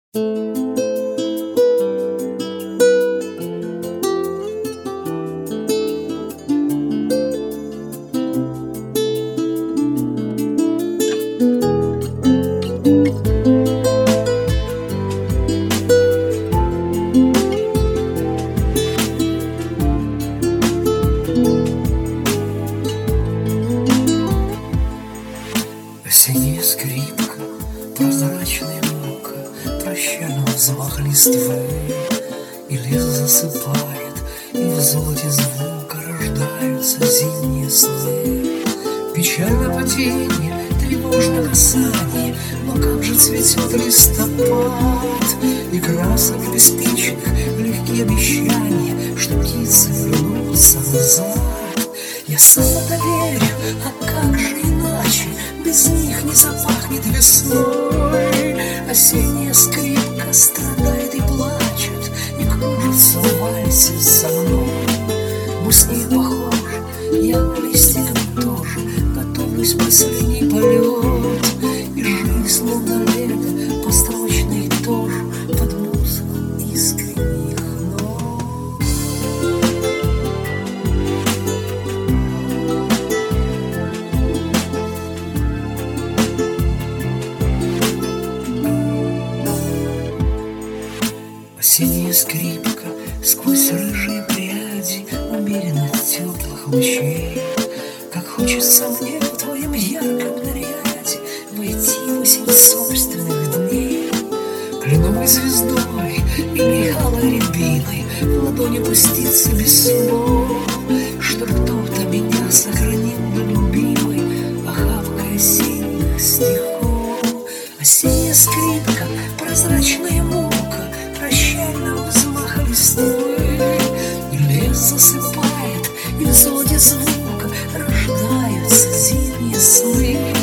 Осенняя скрипка, прозрачная мука, прощальный взмах листвы, и лес засыпает, и в золоте звука рождаются зимние сны. Печально потемье, тревожно касание, но как же цветет листопад, и красок беспечных, легкие обещания, что птицы вернутся назад. Я сам в это верю, а как же иначе? Без них не запахнет весной. Осенняя скрипка страдает и плачет, и кружится в вальсе со мной. Мы с ней похожи, я на листиках тоже, готовлюсь в последний полет. И жизнь словно лето, построчный тоже, под музыку искренних нот. Осенняя скрипка сквозь рыжие пряди умеренно теплых лучей. Как хочется мне в твоем ярком наряде войти в осень собственных дней. Кленовой звездой или алой рябиной в ладони пуститься без слов, чтоб кто-то меня сохранил до любимой охапкой осенних стихов. Осенняя скрипка, прозрачная мука, прощального взмаха листвы, и лес засыпает, и в золоте звука рождаются зимние сны.